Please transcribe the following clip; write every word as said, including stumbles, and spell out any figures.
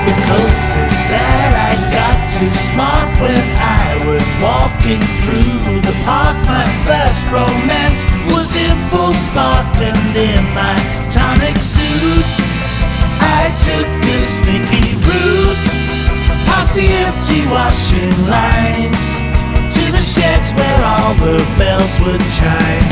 the closest that I got to smart when I was walking through the park. My first romance was in full smart, and in my tonic suit I took a sneaky route past the empty washing lines to the sheds where all the bells would chime.